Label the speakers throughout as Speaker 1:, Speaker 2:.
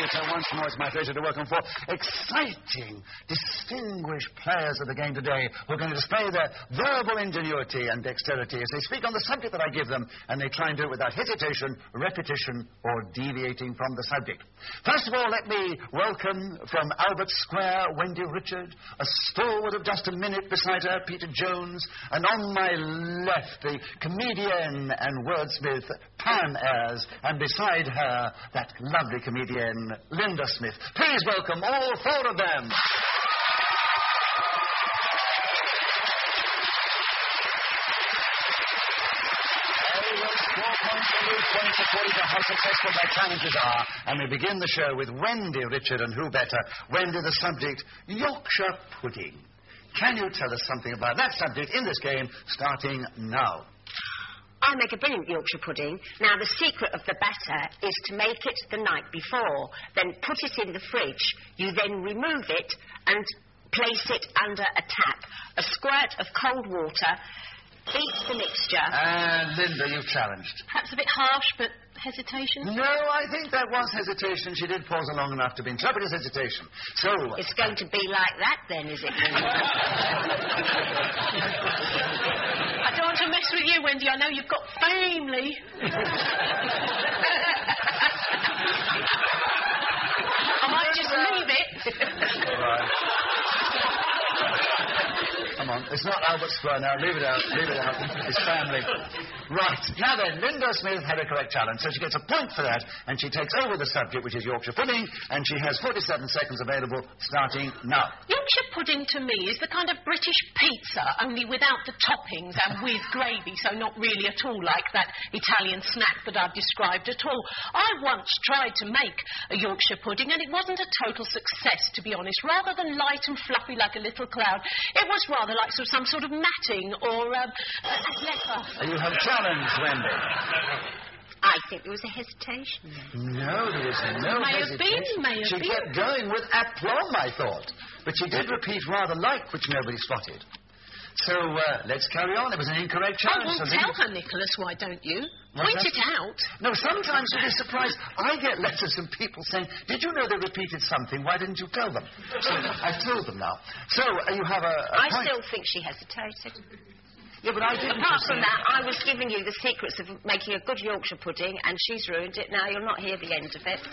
Speaker 1: Peter. Once more, it's my pleasure to welcome four exciting, distinguished players of the game today who are going to display their verbal ingenuity and dexterity as they speak on the subject that I give them, and they try and do it without hesitation, repetition, or deviating from the subject. First of all, let me welcome from Albert Square, Wendy Richard, a stalwart of just a minute beside her, Peter Jones, and on my left, the comedian and wordsmith, Pam Ayres, and beside her, that lovely comedian, Linda Smith. Please welcome all four of them. Points according to how successful their challenges are. And we begin the show with Wendy Richard, and who better? Wendy, the subject, Yorkshire pudding. Can you tell us something about that subject in this game, starting now?
Speaker 2: I make a brilliant Yorkshire pudding. Now, the secret of the batter is to make it the night before, then put it in the fridge. You then remove it and place it under a tap. A squirt of cold water. Beat the mixture.
Speaker 1: And Linda, you've challenged.
Speaker 3: Perhaps a bit harsh, but hesitation?
Speaker 1: No, I think that was hesitation. She did pause long enough to be interpreted as hesitation. So...
Speaker 2: It's going to be like that, then, is it, Linda?
Speaker 3: I don't want to mess with you, Wendy. I know you've got family. I might just leave it.
Speaker 1: Right. Come on, it's not Albert Square now. Leave it out. It's family. Right. Now then, Linda Smith had a correct challenge, so she gets a point for that, and she takes over the subject, which is Yorkshire pudding, and she has 47 seconds available, starting now.
Speaker 3: Yorkshire pudding, to me, is the kind of British pizza, only without the toppings and with gravy, so not really at all like that Italian snack that I've described at all. I once tried to make a Yorkshire pudding, and it wasn't a total success, to be honest. Rather than light and fluffy like a little cloud, it was rather like some sort of matting or leather.
Speaker 1: You have challenged, Wendy.
Speaker 2: I think there was a hesitation.
Speaker 1: No, there was no hesitation.
Speaker 3: May have been.
Speaker 1: She kept going with aplomb, I thought. But she did repeat rather like, which nobody spotted. So, let's carry on. It was an incorrect challenge.
Speaker 3: Oh, well, tell her, Nicholas, why don't you? Point it out.
Speaker 1: No, sometimes you'll be surprised. I get letters from people saying, did you know they repeated something? Why didn't you tell them? So, I've told them now. So, you have a
Speaker 2: I
Speaker 1: point.
Speaker 2: still think she hesitated.
Speaker 1: Yeah, but I didn't.
Speaker 2: Apart from that, I was giving you the secrets of making a good Yorkshire pudding, and she's ruined it. Now you'll not hear the end of it.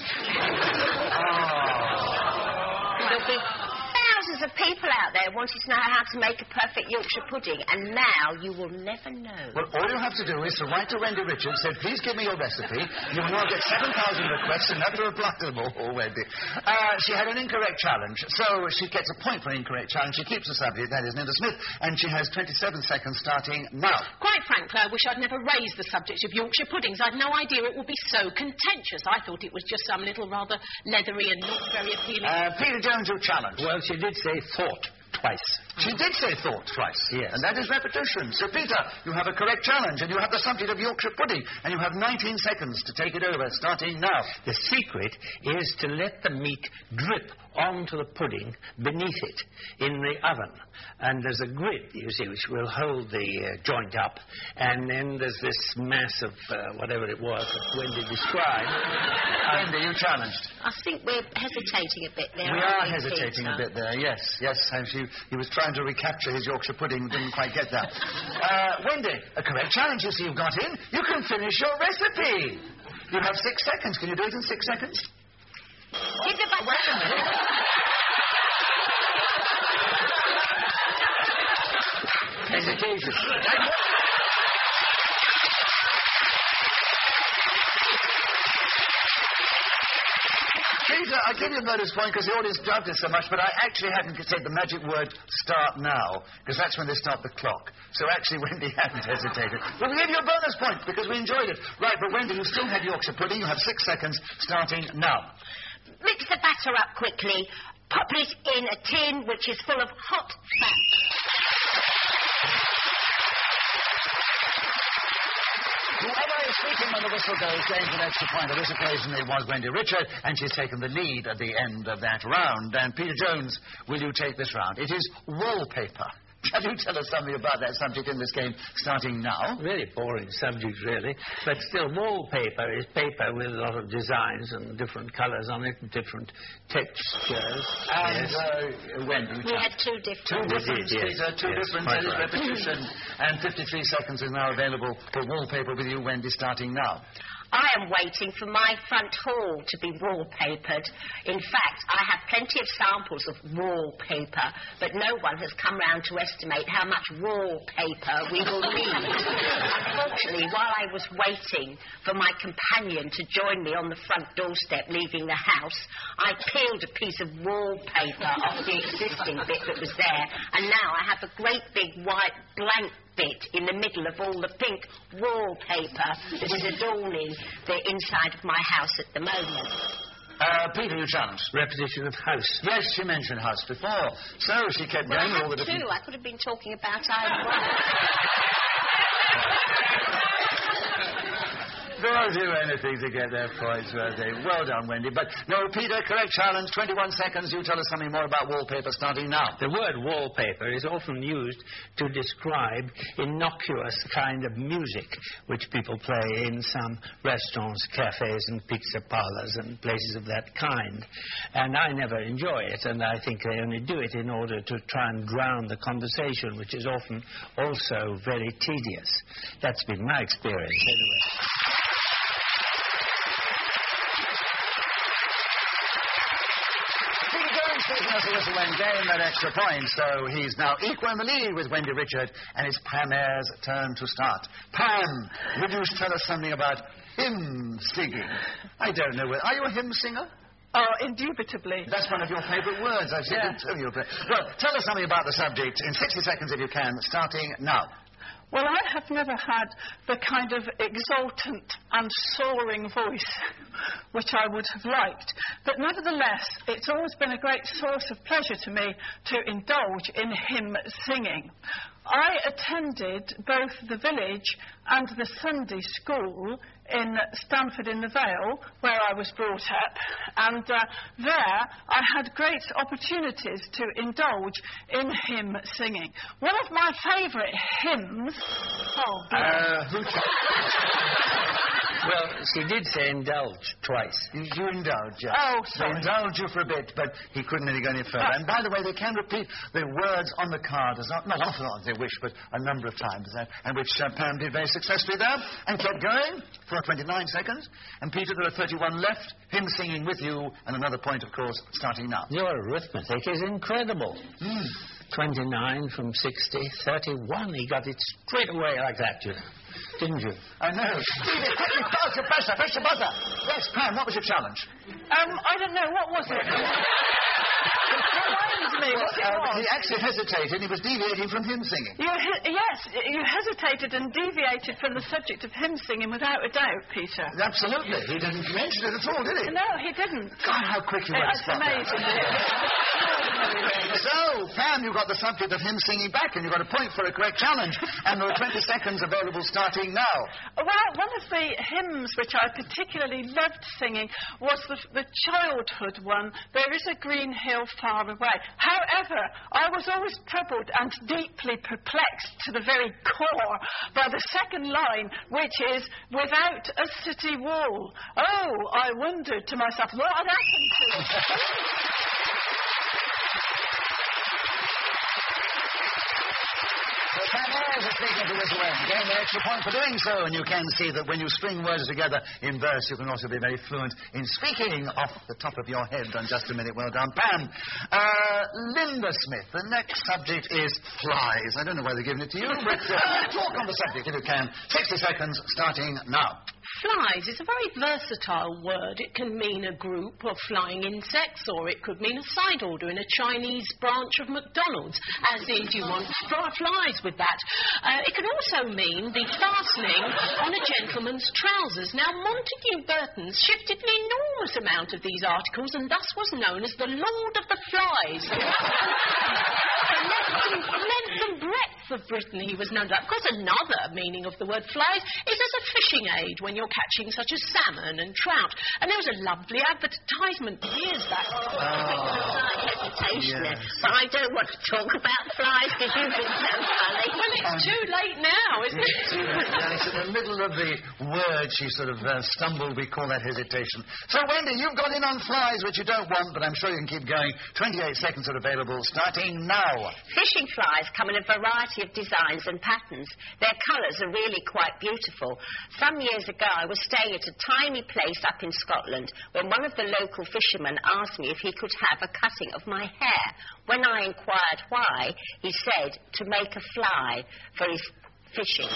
Speaker 2: There'll be thousands of people out there wanting to know how to make a perfect Yorkshire pudding, and now you will never know.
Speaker 1: Well, all you have to do is to write to Wendy Richards, say, please give me your recipe. You will now get 7,000 requests and never reply to them all, Wendy. She had an incorrect challenge, so she gets a point for an incorrect challenge. She keeps the subject, that is Linda Smith, and she has 27 seconds starting now.
Speaker 3: Quite frankly, I wish I'd never raised the subject of Yorkshire puddings. I'd no idea it would be so contentious. I thought it was just some little rather leathery and not very appealing.
Speaker 1: Peter Jones, you challenged.
Speaker 4: Well, she did say thought twice.
Speaker 1: She did say thought twice.
Speaker 4: Yes.
Speaker 1: And that is repetition. So, Peter, you have a correct challenge, and you have the subject of Yorkshire pudding, and you have 19 seconds to take it over, starting now.
Speaker 4: The secret is to let the meat drip onto the pudding beneath it in the oven. And there's a grid, you see, which will hold the joint up. And then there's this mass of whatever it was that Wendy described.
Speaker 1: Wendy, you challenged.
Speaker 2: I think we're hesitating a bit there.
Speaker 1: We are hesitating a bit there, yes. Yes, he was trying to recapture his Yorkshire pudding, didn't quite get that. Wendy, a correct challenge you see you've got in. You can finish your recipe. You have 6 seconds. Can you do it in 6 seconds?
Speaker 2: Hit the button.
Speaker 1: Wait a minute.
Speaker 4: Hesitation.
Speaker 1: Peter, I give you a bonus point because the audience loved it so much, but I actually hadn't said the magic word start now, because that's when they start the clock. So actually, Wendy hadn't hesitated. Well, we give you a bonus point because we enjoyed it. Right, but Wendy, you still had Yorkshire pudding. You have 6 seconds starting now.
Speaker 2: Mix the batter up quickly. Pop it in a tin which is full of hot fat.
Speaker 1: Whoever is speaking when the whistle goes gains an extra point. On this occasion, it was Wendy Richard, and she's taken the lead at the end of that round. And Peter Jones, will you take this round? It is wallpaper. Can you tell us something about that subject in this game, starting now?
Speaker 4: Very boring subject, really. But still, wallpaper is paper with a lot of designs and different colours on it and different textures.
Speaker 1: And when?
Speaker 2: We had two different.
Speaker 1: Two different repetition. And 53 seconds is now available for wallpaper with you, Wendy, starting now.
Speaker 2: I am waiting for my front hall to be wallpapered. In fact, I have plenty of samples of wallpaper, but no one has come round to estimate how much wallpaper we will need. Unfortunately, while I was waiting for my companion to join me on the front doorstep leaving the house, I peeled a piece of wallpaper off the existing bit that was there, and now I have a great big white blank bit in the middle of all the pink wallpaper that is adorning the inside of my house at the moment.
Speaker 1: Peter, you challenged.
Speaker 4: Repetition of house.
Speaker 1: Yes, she mentioned house before. So she kept going with all the different...
Speaker 2: I could have been talking about either one.
Speaker 1: They'll do anything to get their points, won't they? Well done, Wendy. But, no, Peter, correct challenge. 21 seconds. You tell us something more about wallpaper starting now.
Speaker 4: The word wallpaper is often used to describe innocuous kind of music which people play in some restaurants, cafes and pizza parlors and places of that kind. And I never enjoy it, and I think they only do it in order to try and drown the conversation, which is often also very tedious. That's been my experience, anyway.
Speaker 1: Gain that extra point, so he's now equal in the lead with Wendy Richard, and it's Pam Ayres' turn to start. Pam, would you tell us something about hymn singing? I don't know. Are you a hymn singer?
Speaker 5: Oh, indubitably.
Speaker 1: That's one of your favourite words, I've seen it too. Well, tell us something about the subject in 60 seconds if you can, starting now.
Speaker 5: Well, I have never had the kind of exultant and soaring voice which I would have liked. But nevertheless, it's always been a great source of pleasure to me to indulge in hymn singing. I attended both the village and the Sunday school in Stamford in the Vale, where I was brought up, and there I had great opportunities to indulge in hymn singing. One of my favourite hymns...
Speaker 4: Well, she did say indulge twice.
Speaker 1: You indulge, yes.
Speaker 5: Oh, sorry.
Speaker 1: They indulge you for a bit, but he couldn't really go any further. And by the way, they can repeat the words on the card, not often as they wish, but a number of times, and which Pam did very successfully there, and kept going for 29 seconds. And Peter, there are 31 left, him singing with you, and another point, of course, starting now.
Speaker 4: Your arithmetic is incredible. 29 from 60, 31. He got it straight away like that, you know. Didn't you?
Speaker 1: I know. Press the buzzer. Yes, Pam, what was your challenge?
Speaker 5: I don't know. What was it?
Speaker 1: He actually hesitated. He was deviating from hymn singing.
Speaker 5: Yes, you hesitated and deviated from the subject of hymn singing without a doubt, Peter.
Speaker 1: Absolutely. He didn't mention it at all, did he?
Speaker 5: No, he didn't.
Speaker 1: God, how quick you were.
Speaker 5: That's amazing.
Speaker 1: So, Pam, you got the subject of hymn singing back, and you got a point for a correct challenge. And there are 20 seconds available starting now.
Speaker 5: Well, one of the hymns which I particularly loved singing was the childhood one, There Is a Green Hill Far Away. However, I was always troubled and deeply perplexed to the very core by the second line, which is, without a city wall. Oh, I wondered to myself, what had happened to it?
Speaker 1: Speaking to this way, gain the extra point for doing so, and you can see that when you string words together in verse, you can also be very fluent in speaking off the top of your head. And just a minute, well done, Pam. Linda Smith, the next subject is flies. I don't know why they're giving it to you, but talk on the subject if you can. 60 seconds, starting now.
Speaker 3: Flies is a very versatile word. It can mean a group of flying insects, or it could mean a side order in a Chinese branch of McDonald's, as in, do you want flies with that? It can also mean the fastening on a gentleman's trousers. Now, Montague Burton shifted an enormous amount of these articles, and thus was known as the Lord of the Flies. The length and breadth of Britain he was known to. Of course, another meaning of the word flies is as a fishing aid when you're catching such as salmon and trout. And there was a lovely advertisement years back.
Speaker 2: Hesitation. But I don't want to talk about flies because you've been so funny.
Speaker 3: Well, it's too late now, isn't it?
Speaker 1: It's in the middle of the word she sort of stumbled. We call that hesitation. So, Wendy, you've got in on flies, which you don't want, but I'm sure you can keep going. 28 seconds are available, starting now.
Speaker 2: Fishing flies come in a variety of designs and patterns. Their colours are really quite beautiful. Some years ago, I was staying at a tiny place up in Scotland when one of the local fishermen asked me if he could have a cutting of my hair. When I inquired why, he said to make a fly for his fishing.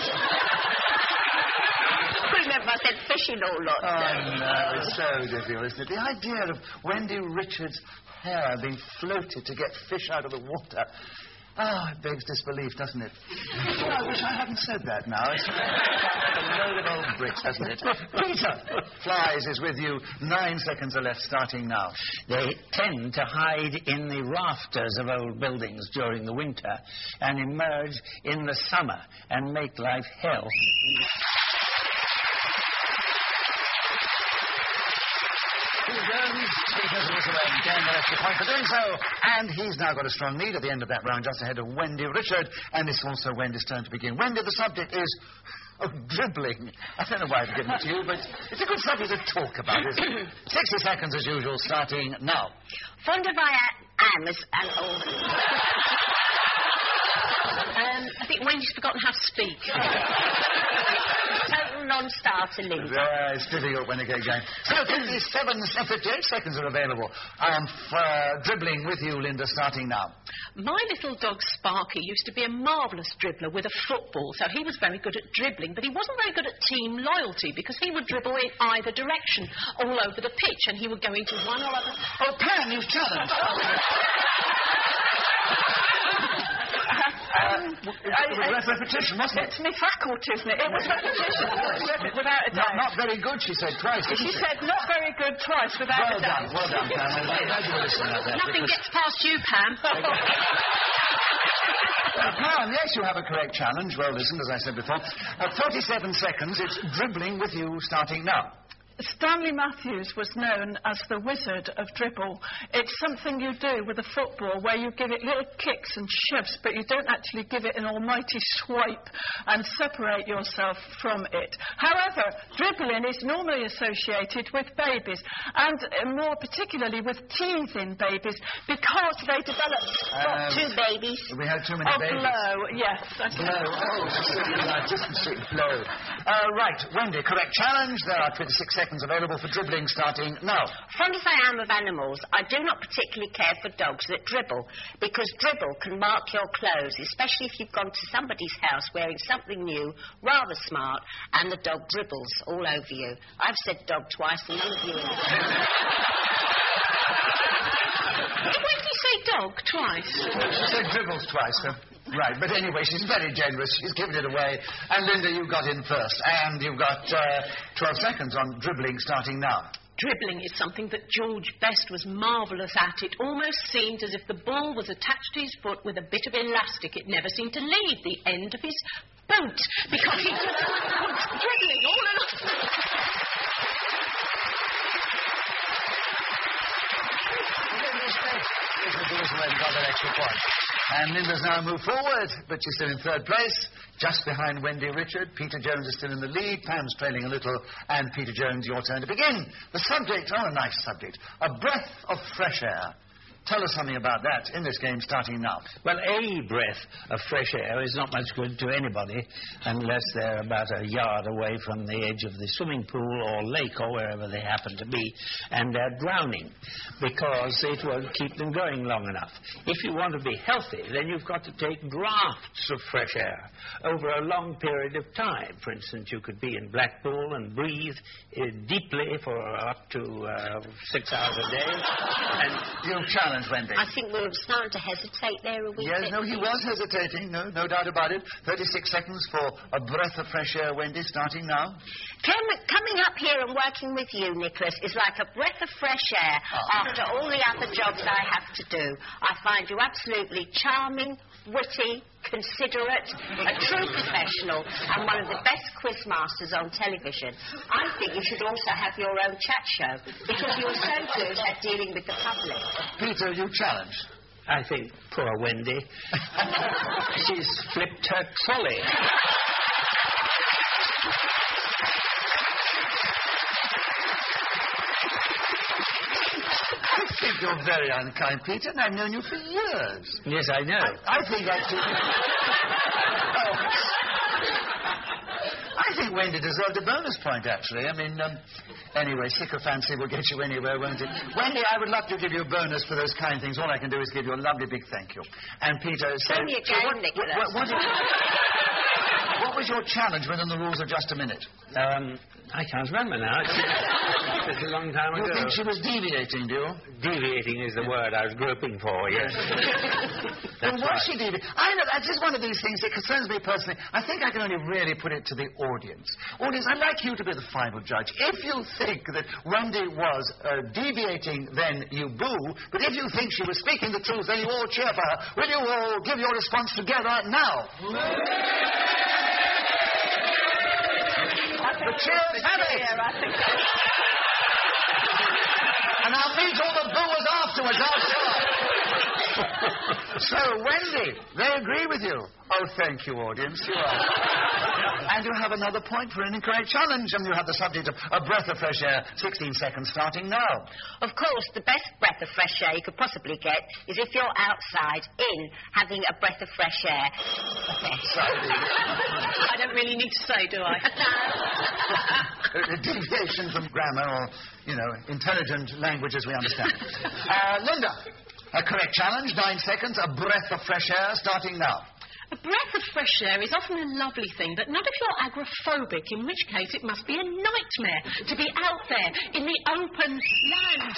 Speaker 2: Remember, I said fishing all lots.
Speaker 1: Oh, no, it's so difficult, isn't it? The idea of Wendy Richards' hair being floated to get fish out of the water. Oh, it begs disbelief, doesn't it? Oh, I wish I hadn't said that now. It's a load of old bricks, hasn't it? Peter, flies is with you. 9 seconds are left, starting now.
Speaker 4: They tend to hide in the rafters of old buildings during the winter and emerge in the summer and make life hell.
Speaker 1: Getting the extra point for doing so, and he's now got a strong lead at the end of that round, just ahead of Wendy Richard, and it's also Wendy's turn to begin. Wendy, the subject is dribbling. I don't know why I've given it to you, but it's a good subject to talk about, isn't it? 60 seconds as usual, starting now.
Speaker 2: Fond of I am as an old...
Speaker 3: I think Wendy's forgotten how to speak.
Speaker 2: Total non-starter, Linda.
Speaker 1: Yeah, it's difficult when they get going. So, 58 seconds are available. Dribbling with you, Linda, starting now.
Speaker 3: My little dog Sparky used to be a marvellous dribbler with a football, so he was very good at dribbling, but he wasn't very good at team loyalty because he would dribble in either direction all over the pitch, and he would go into one or other...
Speaker 1: Oh, Pam, you've challenged. It was repetition, wasn't it?
Speaker 5: It's my faculty, isn't it? It was repetition. Without a doubt.
Speaker 1: Not very good, she said twice, didn't
Speaker 5: She said not very good twice, without a doubt.
Speaker 1: Well done, Pam. I'm glad you were listening to that.
Speaker 3: Nothing gets past you, Pam.
Speaker 1: Pam, yes, you have a correct challenge. Well listened, as I said before. 47 seconds. It's dribbling with you, starting now.
Speaker 5: Stanley Matthews was known as the wizard of dribble. It's something you do with a football where you give it little kicks and shoves, but you don't actually give it an almighty swipe and separate yourself from it. However, dribbling is normally associated with babies, and more particularly with teens in babies, because they develop...
Speaker 2: two babies.
Speaker 1: We had too many babies.
Speaker 5: Blow, yes.
Speaker 1: Blow. Oh, she's sitting in our distant street. Blow. Right, Wendy, correct challenge. There are 26 seconds available for dribbling, starting now.
Speaker 2: Fond as I am of animals, I do not particularly care for dogs that dribble, because dribble can mark your clothes, especially if you've gone to somebody's house wearing something new, rather smart, and the dog dribbles all over you. I've said dog twice, and none of you in the
Speaker 3: When did you say dog twice?
Speaker 1: She said dribbles twice, so... Right, but anyway, she's very generous. She's given it away. And, Linda, you got in first. And you've got 12 seconds on dribbling, starting now.
Speaker 3: Dribbling is something that George Best was marvellous at. It almost seemed as if the ball was attached to his foot with a bit of elastic. It never seemed to leave the end of his boot, because he just was dribbling all along.
Speaker 1: Got that extra point. And Linda's now moved forward, but she's still in third place, just behind Wendy Richard. Peter Jones is still in the lead. Pam's trailing a little. And Peter Jones, your turn to begin. The subject, a nice subject, a breath of fresh air. Tell us something about that in this game, starting now.
Speaker 4: Well, a breath of fresh air is not much good to anybody unless they're about a yard away from the edge of the swimming pool or lake or wherever they happen to be, and they're drowning, because it won't keep them going long enough. If you want to be healthy, then you've got to take drafts of fresh air over a long period of time. For instance, you could be in Blackpool and breathe deeply for up to 6 hours a day.
Speaker 1: And you'll challenge Wendy.
Speaker 2: I think we're starting to hesitate there a wee bit.
Speaker 1: Yes, no, he was hesitating. No doubt about it. 36 seconds for a breath of fresh air, Wendy, starting now.
Speaker 2: Coming up here and working with you, Nicholas, is like a breath of fresh air after all the other jobs I have to do. I find you absolutely charming, witty, considerate, a true professional, and one of the best quiz masters on television. I think you should also have your own chat show, because you're so good at dealing with the public.
Speaker 1: Peter, you challenge.
Speaker 4: I think poor Wendy. She's flipped her trolley.
Speaker 1: I think you're very unkind, Peter, and I've known you for years.
Speaker 4: Yes, I know.
Speaker 1: I think actually... I think Wendy deserved a bonus point, actually. I mean, anyway, sycophancy will get you anywhere, won't it? Wendy, I would love to give you a bonus for those kind things. All I can do is give you a lovely big thank you. And Peter...
Speaker 2: Show me a game, Nicholas.
Speaker 1: What was your challenge within the rules of just a minute?
Speaker 4: I can't remember now. It's a long time ago.
Speaker 1: You think she was deviating, do you?
Speaker 4: Deviating is the word I was groping for, yes.
Speaker 1: Well, was she deviating? I know, that's just one of these things that concerns me personally. I think I can only really put it to the audience. Audience, I'd like you to be the final judge. If you think that Wendy was deviating, then you boo. But if you think she was speaking the truth, then you all cheer for her. Will you all give your response together now? The cheers have it. And I'll meet all the booers afterwards outside. So, Wendy, they agree with you. Oh, thank you, audience. You are. And you have another point for an incorrect challenge, and you have the subject of a breath of fresh air, 16 seconds starting now.
Speaker 2: Of course, the best breath of fresh air you could possibly get is if you're outside, having a breath of fresh air.
Speaker 3: I don't really need to say, do I?
Speaker 1: A deviation from grammar or, intelligent language as we understand. Linda, a correct challenge, 9 seconds, a breath of fresh air starting now.
Speaker 3: A breath of fresh air is often a lovely thing, but not if you're agoraphobic, in which case it must be a nightmare to be out there in the open land.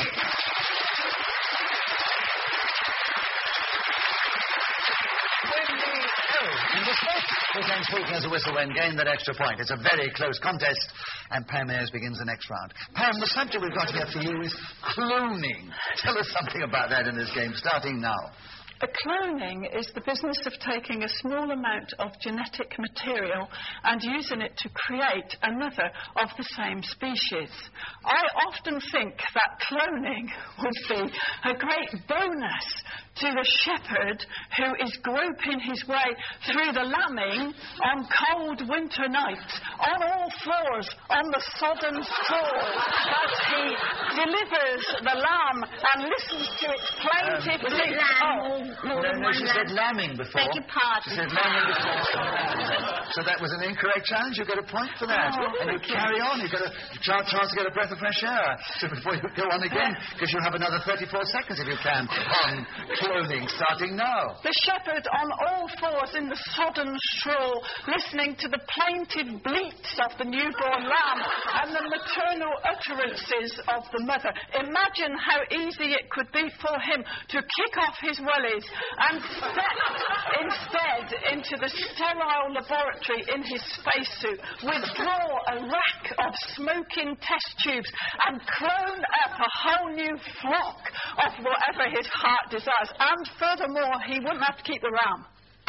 Speaker 1: Who's then speaking as a whistle when gained that extra point? It's a very close contest, and Pam Ayres begins the next round. Pam, the subject we've got here for you is cloning. Tell us something about that in this game, starting now.
Speaker 5: Cloning is the business of taking a small amount of genetic material and using it to create another of the same species. I often think that cloning would be a great bonus to the shepherd who is groping his way through the lambing on cold winter nights, on all fours, on the sodden straw, as he delivers the lamb and listens to its plaintive bleat.
Speaker 1: No, she said lambing before.
Speaker 2: Beg your pardon.
Speaker 1: She said lambing before. So that was an incorrect challenge. You get a point for that. And you carry on. You get a chance to get a breath of fresh air. So before you go on again, because you'll have another 34 seconds if you can on cloning, starting now.
Speaker 5: The shepherd on all fours in the sodden straw, listening to the plaintive bleats of the newborn lamb and the maternal utterances of the mother. Imagine how easy it could be for him to kick off his wellies and step instead into the sterile laboratory in his spacesuit, withdraw a rack of smoking test tubes and clone up a whole new flock of whatever his heart desires. And furthermore, he wouldn't have to keep the ram.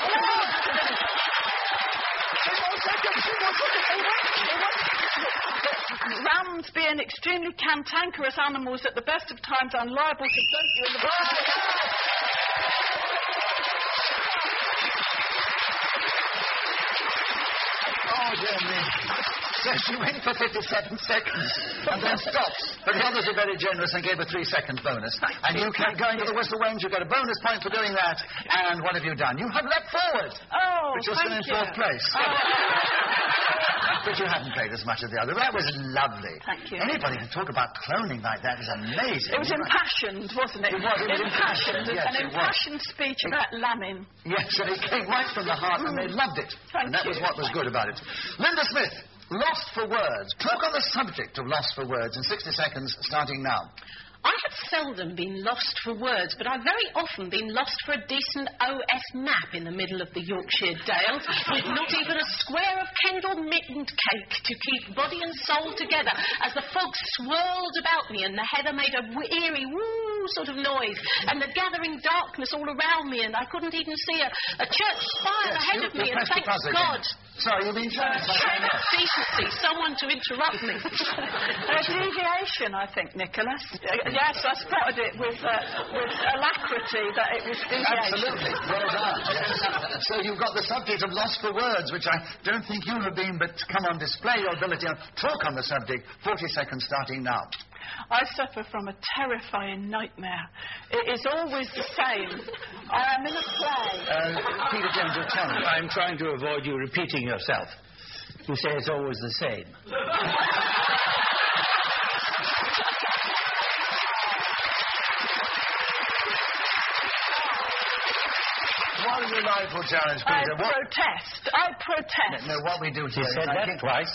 Speaker 5: Rams being extremely cantankerous animals at the best of times and liable to dump you in the
Speaker 1: Oh, dear me. So she went for 57 seconds and then stops. But the others are very generous and gave a 3-second bonus. And you kept going to the whistle range. You got a bonus point for doing that. And what have you done? You have leapt forward.
Speaker 5: Oh,
Speaker 1: which was still in fourth place. But you haven't played as much as the other. That was lovely.
Speaker 5: Thank you.
Speaker 1: Anybody can talk about cloning like that is amazing.
Speaker 5: It was impassioned, wasn't it?
Speaker 1: It was impassioned. Yes,
Speaker 5: an impassioned speech about lambing.
Speaker 1: Yes, and it came right from the heart, and they loved it.
Speaker 5: Thank
Speaker 1: and that was what was good about it. Linda Smith, Lost for Words. Talk on the subject of Lost for Words in 60 seconds, starting now.
Speaker 3: I have seldom been lost for words, but I've very often been lost for a decent OS map in the middle of the Yorkshire Dales, with not even a square of Kendal mittened cake to keep body and soul together, as the fog swirled about me and the heather made a eerie woo sort of noise, and the gathering darkness all around me, and I couldn't even see a church spire ahead of me, and thank God.
Speaker 1: Sorry, you've been trying to
Speaker 3: decency, someone to interrupt me.
Speaker 5: Deviation, I think, Nicholas. Yes, I spotted it with alacrity that it was deviation.
Speaker 1: Absolutely. Well done. Yes. So you've got the subject of lost for words, which I don't think you have been, but come on, display your ability and talk on the subject. 40 seconds starting now.
Speaker 5: I suffer from a terrifying nightmare. It is always the same. I am in a play.
Speaker 1: Peter Jones, your challenge.
Speaker 4: I'm trying to avoid you repeating yourself. You say it's always the same.
Speaker 1: What is your rightful challenge, Peter?
Speaker 5: I protest.
Speaker 1: No, what we do here...
Speaker 4: You said that twice.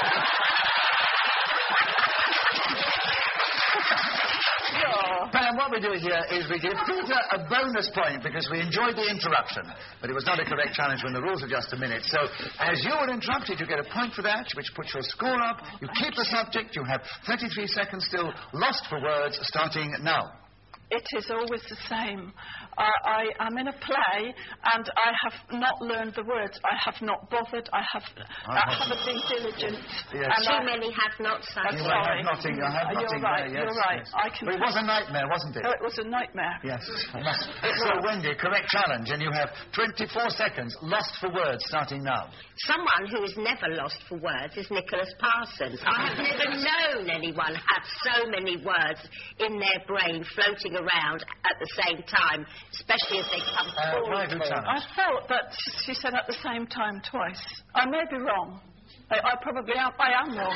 Speaker 1: Pam, what we do here is we give Peter a bonus point because we enjoyed the interruption. But it was not a correct challenge when the rules are just a minute. So, as you were interrupted, you get a point for that, which puts your score up. You keep the subject. You have 33 seconds still lost for words, starting now.
Speaker 5: It is always the same. I am in a play, and I have not learned the words. I have not bothered. I haven't been diligent.
Speaker 2: Yes. Too many have not, son.
Speaker 1: You have nothing.
Speaker 5: You're right.
Speaker 1: Yes,
Speaker 5: you're right.
Speaker 1: Yes. But it was a nightmare, wasn't it?
Speaker 5: Oh, it was a nightmare.
Speaker 1: Yes. So, Wendy, correct challenge, and you have 24 seconds lost for words, starting now.
Speaker 2: Someone who is never lost for words is Nicholas Parsons. I have never known anyone have so many words in their brain floating around at the same time, especially as they come forward.
Speaker 5: I thought that she said at the same time twice. I may be wrong. I probably am. I am wrong.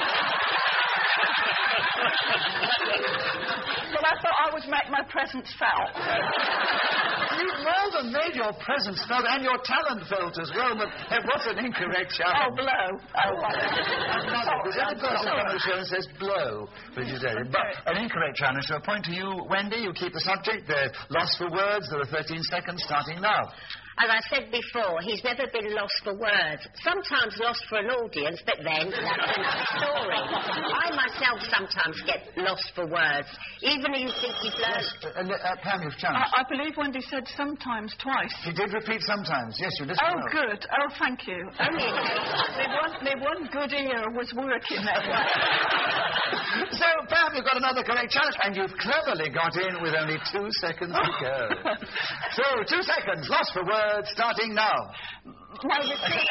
Speaker 5: But I thought I would make my presence felt.
Speaker 1: You've more than made your presence felt and your talent felt as well, but it was an incorrect challenge.
Speaker 5: Oh, blow.
Speaker 1: Because every person on the show says blow, but an incorrect challenge. So a point to you, Wendy. You keep the subject. They're lost for words. There are 13 seconds starting now.
Speaker 2: As I said before, he's never been lost for words. Sometimes lost for an audience, but then that's another story. I myself sometimes get lost for words. Even you think you've learned...
Speaker 1: Pam, you've challenged.
Speaker 5: I believe Wendy said sometimes twice.
Speaker 1: She did repeat sometimes. Yes, you listened.
Speaker 5: Oh, good. Oh, thank you. My one good ear was working there.
Speaker 1: So, Pam, you've got another correct challenge, and you've cleverly got in with only 2 seconds to go. So, 2 seconds, lost for words. Starting now.
Speaker 5: You were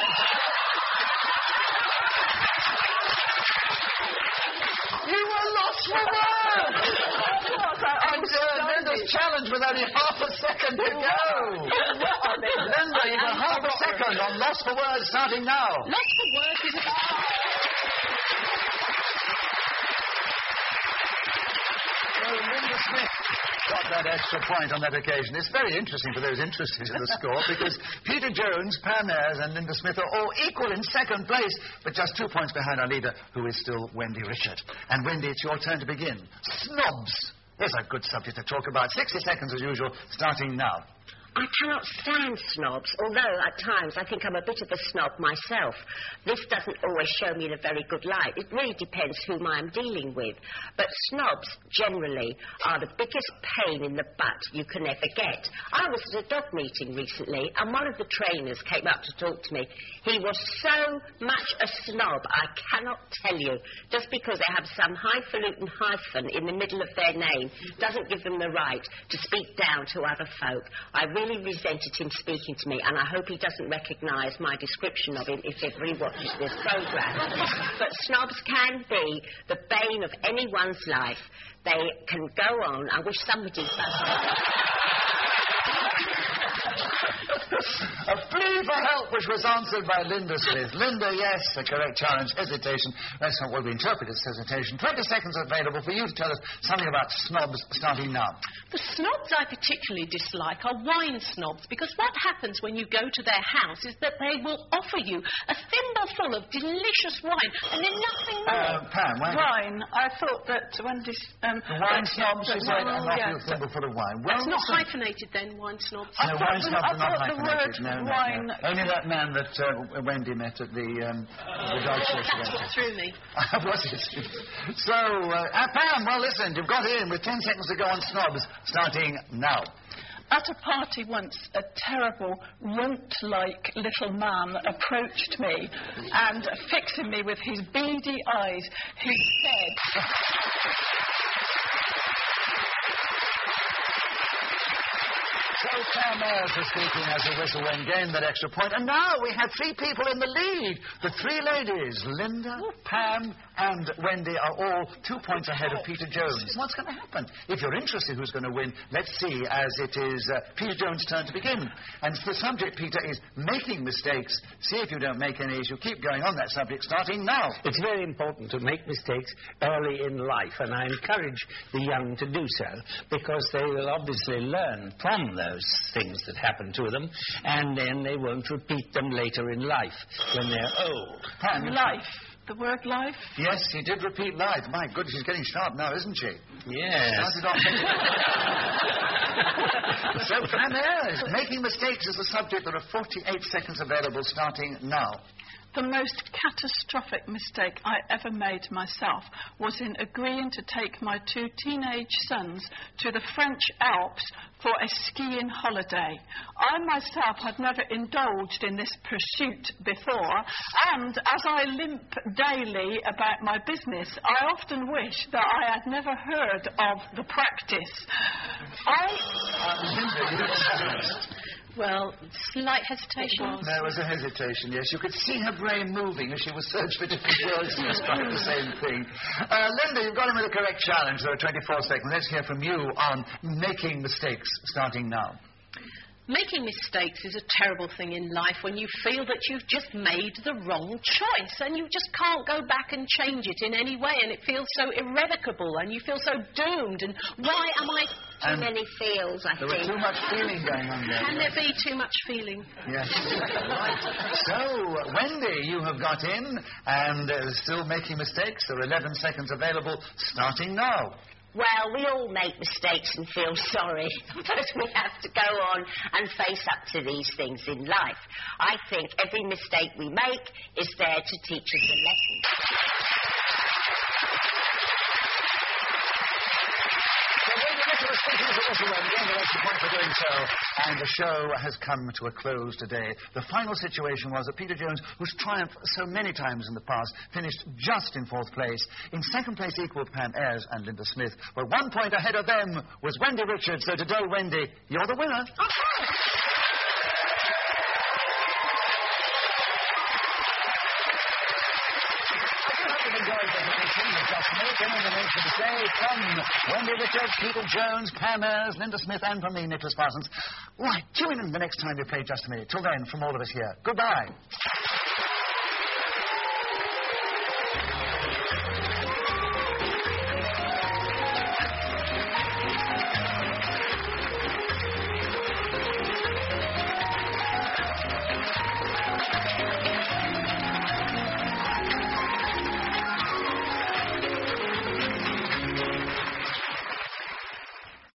Speaker 5: lost for words!
Speaker 1: Linda's challenge with only half a second to go. Linda, you've got half a second on lost for words starting now.
Speaker 3: Lost for words is
Speaker 1: Linda Smith got that extra point on that occasion. It's very interesting for those interested in the score because Peter Jones, Pam Ayres and Linda Smith are all equal in second place, but just 2 points behind our leader, who is still Wendy Richard. And Wendy, it's your turn to begin. Snobs. There's a good subject to talk about. 60 seconds as usual, starting now.
Speaker 2: I cannot stand snobs, although at times I think I'm a bit of a snob myself. This doesn't always show me in a very good light. It really depends whom I'm dealing with. But snobs, generally, are the biggest pain in the butt you can ever get. I was at a dog meeting recently, and one of the trainers came up to talk to me. He was so much a snob, I cannot tell you. Just because they have some highfalutin hyphen in the middle of their name doesn't give them the right to speak down to other folk. I really resented him speaking to me, and I hope he doesn't recognise my description of him if ever he watches this programme. But snobs can be the bane of anyone's life. They can go on. I wish somebody...
Speaker 1: A plea for help, which was answered by Linda Smith. Linda, yes, a correct challenge. Hesitation. That's not what we interpret as hesitation. 20 seconds available for you to tell us something about snobs starting now.
Speaker 3: The snobs I particularly dislike are wine snobs, because what happens when you go to their house is that they will offer you a thimbleful of delicious wine and then nothing more.
Speaker 1: Pam,
Speaker 5: Wine. I thought that Wendy's...
Speaker 1: wine snobs, she said, and offer you a thimbleful of wine. Well,
Speaker 3: That's not hyphenated then, wine snobs.
Speaker 1: No, wine snobs are not
Speaker 5: the
Speaker 1: hyphenated.
Speaker 5: word
Speaker 1: No. Only that man that Wendy met at the dog show.
Speaker 3: That's what threw me.
Speaker 1: Was it? So, Pam, well, listen, you've got in with 10 seconds to go on snobs, starting now.
Speaker 5: At a party once, a terrible, runt-like little man approached me and, fixing me with his beady eyes, he said...
Speaker 1: So Pam Ayres was speaking as the whistle went, gained that extra point. And now we have 3 people in the lead. The 3 ladies, Linda, Pam, and Wendy, are all 2 points ahead of Peter Jones. What's going to happen? If you're interested who's going to win, let's see, as it is Peter Jones' turn to begin. And the subject, Peter, is making mistakes. See if you don't make any as you keep going on that subject, starting now.
Speaker 4: It's very important to make mistakes early in life, and I encourage the young to do so, because they will obviously learn from those things that happen to them, and then they won't repeat them later in life when they're old.
Speaker 1: Pam,
Speaker 5: Life. The word life?
Speaker 1: yes, he did repeat life. My goodness, she's getting sharp now, isn't she?
Speaker 4: Yes.
Speaker 1: Started off. So, Pam Ayres, making mistakes is the subject. There are 48 seconds available, starting now.
Speaker 5: The most catastrophic mistake I ever made myself was in agreeing to take my 2 teenage sons to the French Alps for a skiing holiday. I myself had never indulged in this pursuit before, and as I limp daily about my business, I often wish that I had never heard of the practice.
Speaker 3: Well, slight hesitation.
Speaker 1: There was a hesitation, yes. You could see her brain moving as she was searching for different words and trying the same thing. Linda, you've got him with a correct challenge. There are 24 seconds. Let's hear from you on making mistakes, starting now.
Speaker 3: Making mistakes is a terrible thing in life when you feel that you've just made the wrong choice and you just can't go back and change it in any way, and it feels so irrevocable and you feel so doomed, and why am I...
Speaker 2: Too many feels, I
Speaker 1: There
Speaker 2: think.
Speaker 1: was too much feeling going on there.
Speaker 3: Can there be too much feeling?
Speaker 1: Yes. Right. So, Wendy, you have got in and still making mistakes. There are 11 seconds available, starting now.
Speaker 2: Well, we all make mistakes and feel sorry, but we have to go on and face up to these things in life. I think every mistake we make is there to teach us a lesson.
Speaker 1: For doing so, and the show has come to a close today. The final situation was that Peter Jones, who's triumphed so many times in the past, finished just in 4th place. In 2nd place equal Pam Ayres and Linda Smith, but 1 point ahead of them was Wendy Richards. So today, Wendy, you're the winner. Today from Wendy Richards, Peter Jones, Pam Ayres, Linda Smith, and from me, Nicholas Parsons. Right, tune in the next time you play Just a Minute. Till then, from all of us here, goodbye.